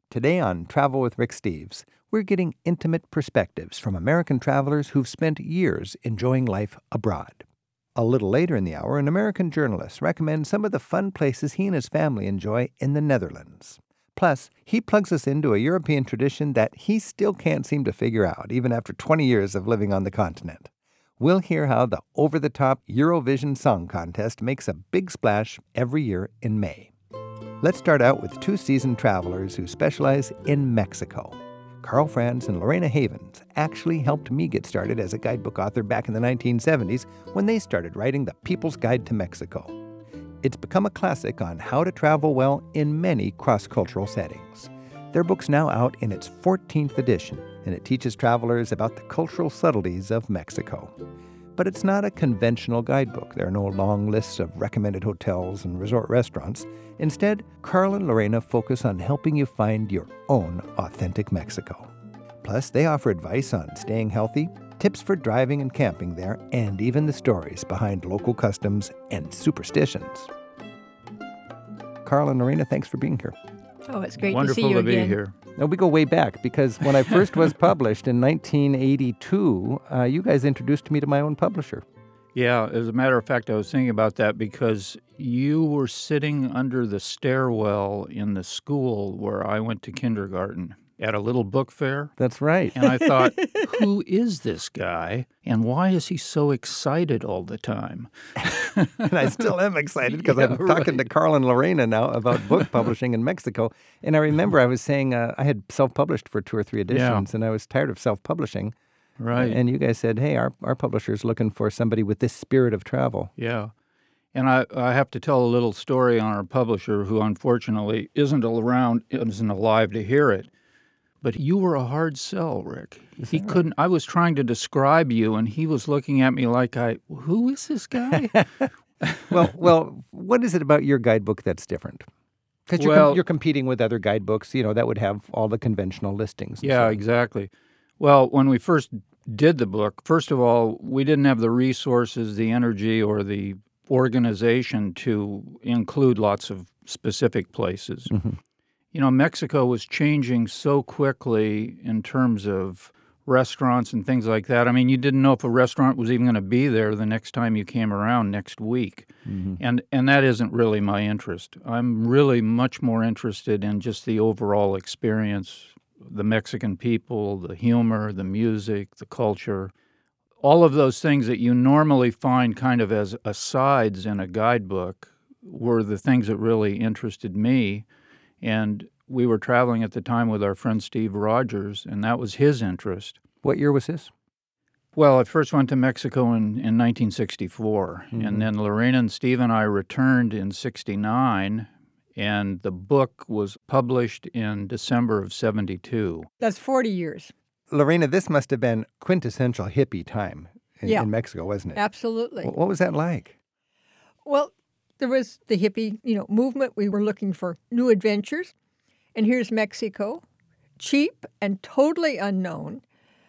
Today on Travel with Rick Steves, we're getting intimate perspectives from American travelers who've spent years enjoying life abroad. A little later in the hour, an American journalist recommends some of the fun places he and his family enjoy in the Netherlands. Plus, he plugs us into a European tradition that he still can't seem to figure out, even after 20 years of living on the continent. We'll hear how the over-the-top Eurovision Song Contest makes a big splash every year in May. Let's start out with two seasoned travelers who specialize in Mexico. Carl Franz and Lorena Havens actually helped me get started as a guidebook author back in the 1970s when they started writing The People's Guide to Mexico. It's become a classic on how to travel well in many cross-cultural settings. Their book's now out in its 14th edition, and it teaches travelers about the cultural subtleties of Mexico. But it's not a conventional guidebook. There are no long lists of recommended hotels and resort restaurants. Instead, Carl and Lorena focus on helping you find your own authentic Mexico. Plus, they offer advice on staying healthy, tips for driving and camping there, and even the stories behind local customs and superstitions. Carl and Lorena, thanks for being here. Oh, it's great Wonderful to see you to be again. here. Now, we go way back because when I first was published in 1982, you guys introduced me to my own publisher. Yeah, as a matter of fact, I was thinking about that because you were sitting under the stairwell in the school where I went to kindergarten at a little book fair. That's right. And I thought, who is this guy? And why is he so excited all the time? And I still am excited because I'm talking to Carl and Lorena now about book publishing in Mexico. And I remember I was saying I had self-published for 2 or 3 editions, and I was tired of self-publishing. Right. And you guys said, hey, our publisher's looking for somebody with this spirit of travel. Yeah. And I have to tell a little story on our publisher who unfortunately isn't alive to hear it. But you were a hard sell, Rick. He couldn't. I was trying to describe you, and he was looking at me like, who is this guy? Well, what is it about your guidebook that's different? Because you're competing with other guidebooks, that would have all the conventional listings. Yeah, exactly. Well, when we first did the book, first of all, we didn't have the resources, the energy, or the organization to include lots of specific places. Mm-hmm. Mexico was changing so quickly in terms of restaurants and things like that. I mean, you didn't know if a restaurant was even going to be there the next time you came around next week. Mm-hmm. And that isn't really my interest. I'm really much more interested in just the overall experience, the Mexican people, the humor, the music, the culture, all of those things that you normally find kind of as asides in a guidebook were the things that really interested me. And we were traveling at the time with our friend Steve Rogers, and that was his interest. What year was this? Well, I first went to Mexico in 1964, mm-hmm. and then Lorena and Steve and I returned in 1969, and the book was published in December of 1972. That's 40 years. Lorena, this must have been quintessential hippie time in Mexico, wasn't it? Absolutely. What was that like? Well, there was the hippie, movement. We were looking for new adventures. And here's Mexico, cheap and totally unknown.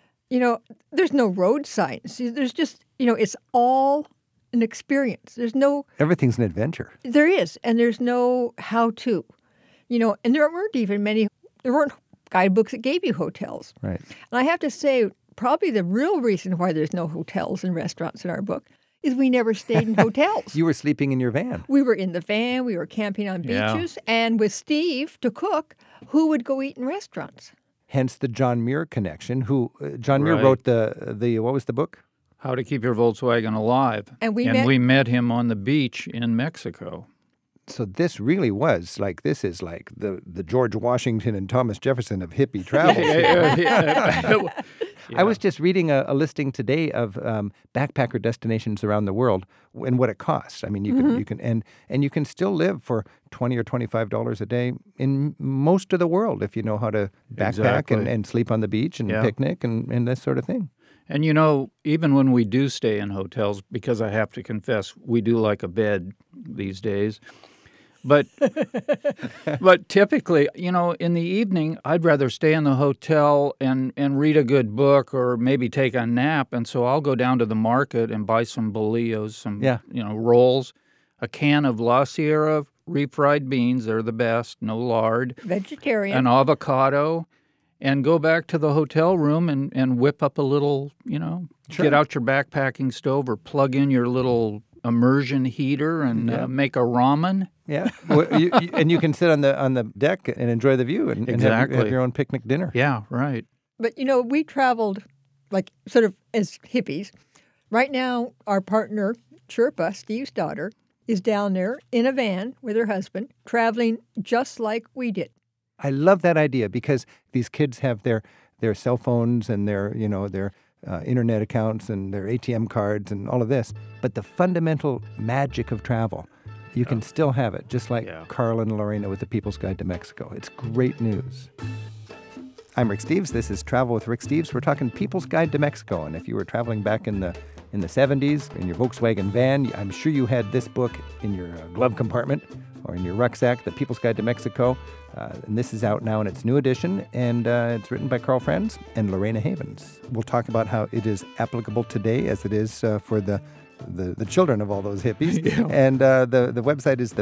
There's no road signs. There's just, it's all an experience. Everything's an adventure. There is, and there's no how-to. And there weren't guidebooks that gave you hotels. Right. And I have to say, probably the real reason why there's no hotels and restaurants in our book is we never stayed in hotels. You were sleeping in your van. We were in the van. We were camping on beaches. Yeah. And with Steve to cook, who would go eat in restaurants? Hence the John Muir connection. John Muir wrote the what was the book? How to Keep Your Volkswagen Alive. And we met him on the beach in Mexico. So this really was this is like the George Washington and Thomas Jefferson of hippie travel. I was just reading a listing today of backpacker destinations around the world and what it costs. I mean, you can still live for $20 or $25 a day in most of the world if you know how to backpack and sleep on the beach and picnic and this sort of thing. And even when we do stay in hotels, because I have to confess, we do like a bed these days. But typically, in the evening, I'd rather stay in the hotel and read a good book or maybe take a nap. And so I'll go down to the market and buy some bolillos, some rolls, a can of La Sierra refried beans. They're the best, no lard. Vegetarian. An avocado. And go back to the hotel room and whip up a little, get out your backpacking stove or plug in your little immersion heater and make a ramen. Yeah, and you can sit on the deck and enjoy the view and have your own picnic dinner. Yeah, right. But, we traveled like sort of as hippies. Right now, our partner, Sherpa, Steve's daughter, is down there in a van with her husband, traveling just like we did. I love that idea because these kids have their cell phones and their internet accounts and their ATM cards and all of this. But the fundamental magic of travel, you can still have it, just like Carl and Lorena with the People's Guide to Mexico. It's great news. I'm Rick Steves. This is Travel with Rick Steves. We're talking People's Guide to Mexico. And if you were traveling back in the 70s in your Volkswagen van, I'm sure you had this book in your glove compartment or in your rucksack, The People's Guide to Mexico. And this is out now in its new edition, and it's written by Carl Franz and Lorena Havens. We'll talk about how it is applicable today as it is for the children of all those hippies. Yeah. And the website is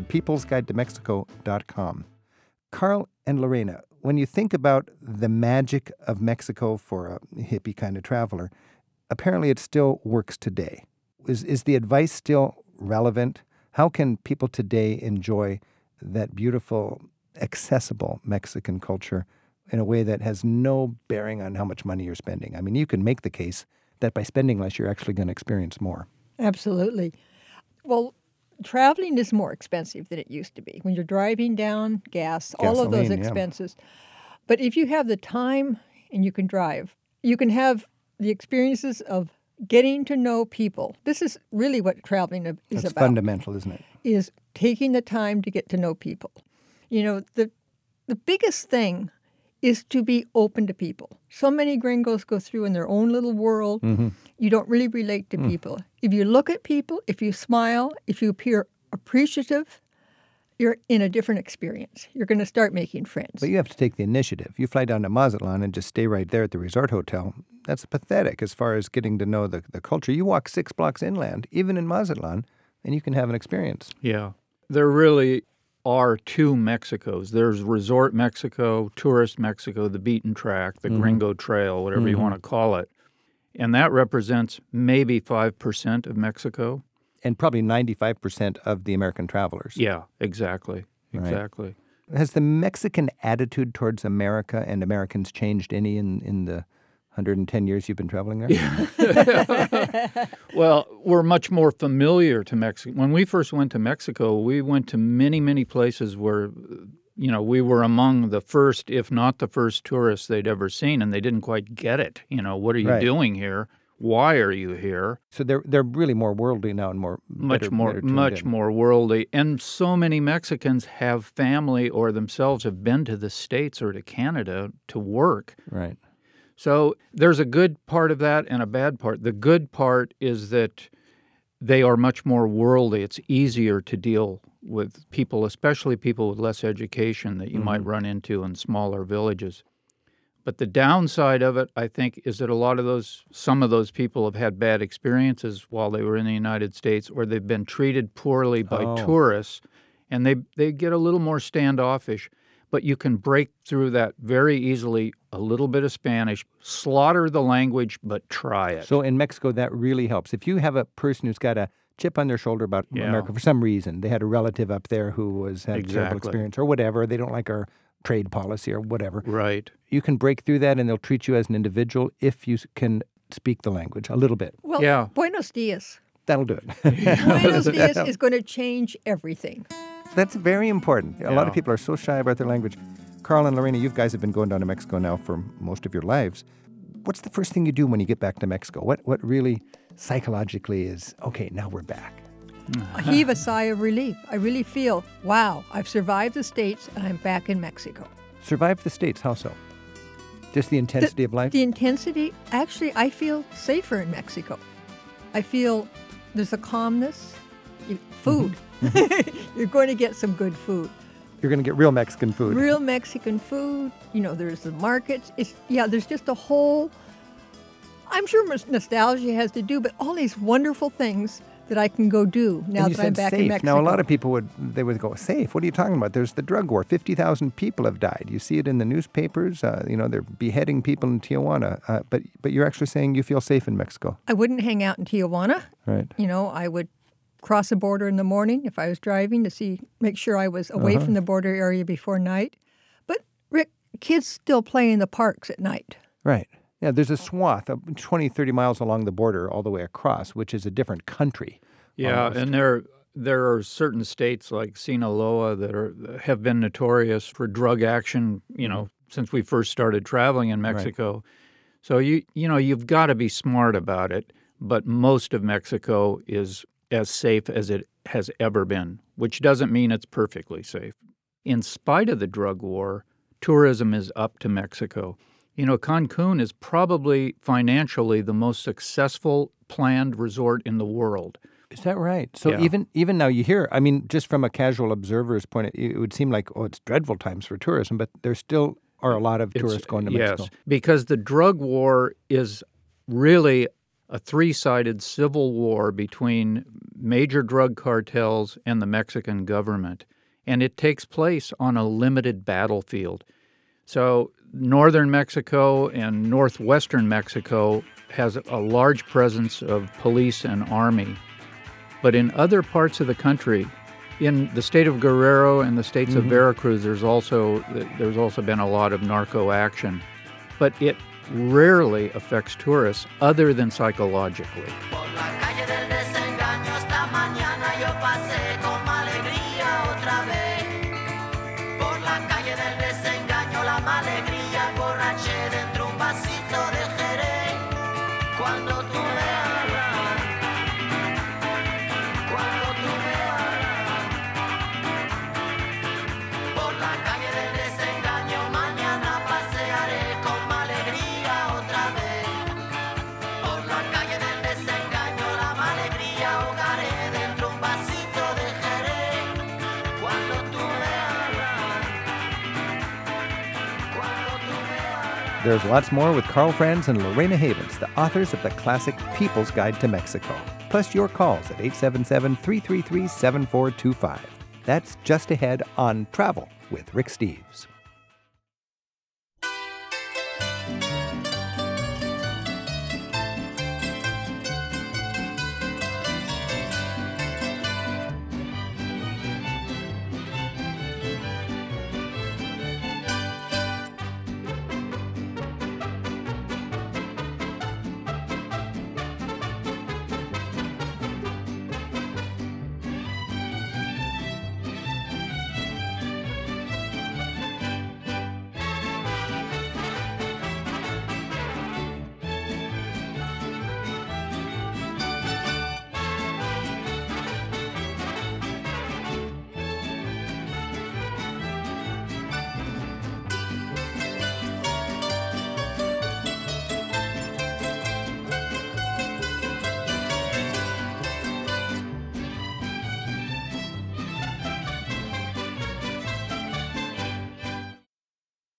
thepeoplesguidetomexico.com. Carl and Lorena, when you think about the magic of Mexico for a hippie kind of traveler, apparently it still works today. Is the advice still relevant? How can people today enjoy that beautiful, accessible Mexican culture in a way that has no bearing on how much money you're spending? I mean, you can make the case that by spending less, you're actually going to experience more. Absolutely. Well, traveling is more expensive than it used to be. When you're driving down, all of those expenses. Yeah. But if you have the time and you can drive, you can have the experiences of getting to know people. This is really what traveling is That's about. Fundamental, isn't it? Is taking the time to get to know people. The biggest thing is to be open to people. So many gringos go through in their own little world. Mm-hmm. You don't really relate to people. If you look at people, if you smile, if you appear appreciative, you're in a different experience. You're going to start making friends. But you have to take the initiative. You fly down to Mazatlan and just stay right there at the resort hotel. That's pathetic as far as getting to know the culture. You walk 6 blocks inland, even in Mazatlan, and you can have an experience. Yeah. There really are two Mexicos. There's Resort Mexico, Tourist Mexico, the beaten track, the Gringo Trail, whatever you want to call it. And that represents maybe 5% of Mexico. And probably 95% of the American travelers. Yeah, exactly. Exactly. Right. Has the Mexican attitude towards America and Americans changed any in the 110 years you've been traveling there? Yeah. Well, we're much more familiar to Mexico. When we first went to Mexico, we went to many, many places where, we were among the first, if not the first tourists they'd ever seen, and they didn't quite get it. What are you doing here? Why are you here? So they're really more worldly now and much more worldly. And so many Mexicans have family or themselves have been to the States or to Canada to work. Right. So there's a good part of that and a bad part. The good part is that they are much more worldly. It's easier to deal with people, especially people with less education that you might run into in smaller villages. But the downside of it, I think, is that some of those people have had bad experiences while they were in the United States, or they've been treated poorly by tourists, and they get a little more standoffish. But you can break through that very easily, a little bit of Spanish, slaughter the language, but try it. So in Mexico, that really helps. If you have a person who's got a chip on their shoulder about America for some reason, they had a relative up there who had a terrible experience or whatever, they don't like our trade policy or whatever. Right. You can break through that and they'll treat you as an individual if you can speak the language a little bit. Well, Buenos dias. That'll do it. Buenos dias is going to change everything. That's very important. A lot of people are so shy about their language. Carl and Lorena, you guys have been going down to Mexico now for most of your lives. What's the first thing you do when you get back to Mexico? What really psychologically is, okay, now we're back? I heave a sigh of relief. I really feel, wow, I've survived the States and I'm back in Mexico. Survived the States? How so? Just the intensity of life? The intensity, actually, I feel safer in Mexico. I feel there's a calmness. Food. You're going to get some good food. You're going to get real Mexican food. Real Mexican food. There's the markets. There's just a whole, I'm sure nostalgia has to do, but all these wonderful things that I can go do now And you that I'm said back safe. in Mexico. Now, a lot of people would go, safe? What are you talking about? There's the drug war. 50,000 people have died. You see it in the newspapers. They're beheading people in Tijuana. But you're actually saying you feel safe in Mexico. I wouldn't hang out in Tijuana. Right. I would cross the border in the morning if I was driving to make sure I was away from the border area before night. But, Rick, kids still play in the parks at night. Right. Yeah, there's a swath of 20, 30 miles along the border all the way across, which is a different country. Yeah, almost. and there are certain states like Sinaloa that have been notorious for drug action, since we first started traveling in Mexico. Right. So you've got to be smart about it, but most of Mexico is as safe as it has ever been, which doesn't mean it's perfectly safe. In spite of the drug war, tourism is up to Mexico. Cancun is probably financially the most successful planned resort in the world. Is that right? So yeah. even now you hear, just from a casual observer's point of view, it would seem like, it's dreadful times for tourism, but there still are a lot of tourists going to Mexico. Yes, because the drug war is really a three-sided civil war between major drug cartels and the Mexican government, and it takes place on a limited battlefield. So northern Mexico and northwestern Mexico has a large presence of police and army. But in other parts of the country, in the state of Guerrero and the states of Veracruz, there's also been a lot of narco action. But it rarely affects tourists other than psychologically. There's lots more with Carl Franz and Lorena Havens, the authors of the classic People's Guide to Mexico. Plus your calls at 877-333-7425. That's just ahead on Travel with Rick Steves.